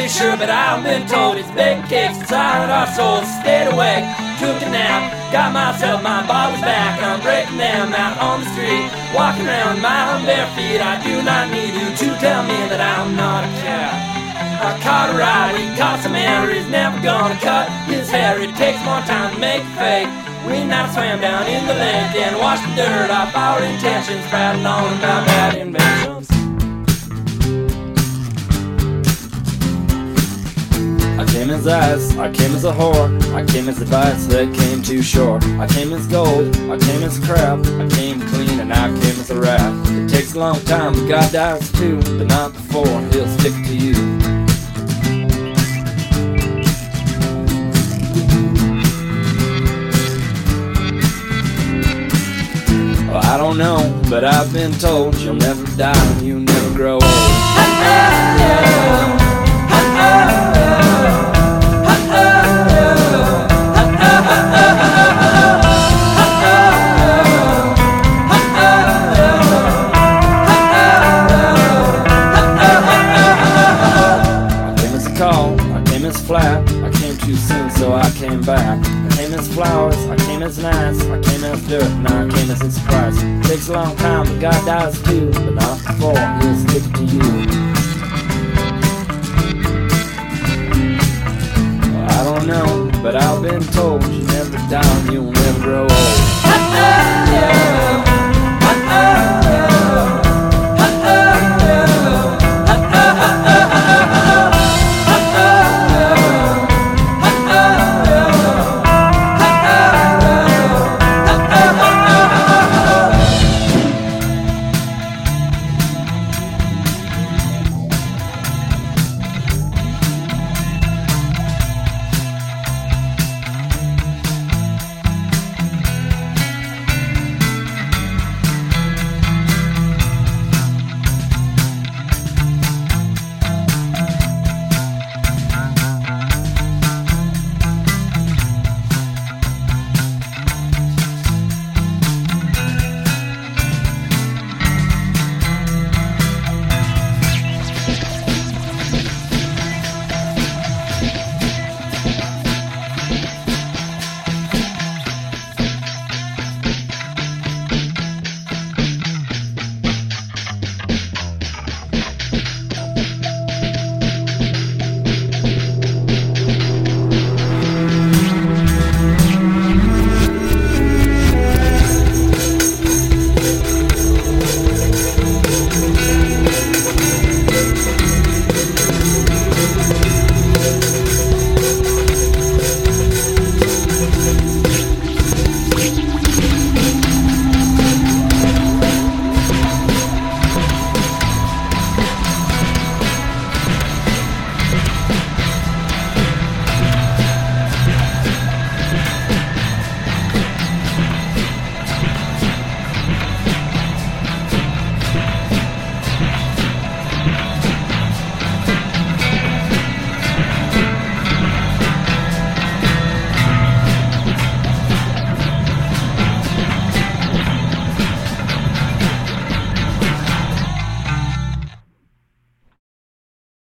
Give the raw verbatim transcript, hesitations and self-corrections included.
really sure, but I've been told it's baked cakes inside our souls. Stayed awake, took a nap, got myself my bottles back. I'm breaking them out on the street, walking around my own bare feet. I do not need you to tell me that I'm not a cat. I caught a ride, he caught some air, he's never gonna cut his hair. It takes more time to make it fake. We now swam down in the lake and washed the dirt off our intentions, prattling on about bad inventions. I came as ice, I came as a whore, I came as advice that came too short. I came as gold, I came as crap, I came clean and I came as a rat. It takes a long time, but God dies too, but not before he'll stick to you. Well, I don't know, but I've been told you'll never die and you never grow old. I came as flat, I came too soon so I came back. I came as flowers, I came as nice, I came as dirt, and I came as a surprise. Takes a long time, but God dies too, but not before he'll stick to you. Well, I don't know, but I've been told you never die and you'll never grow old.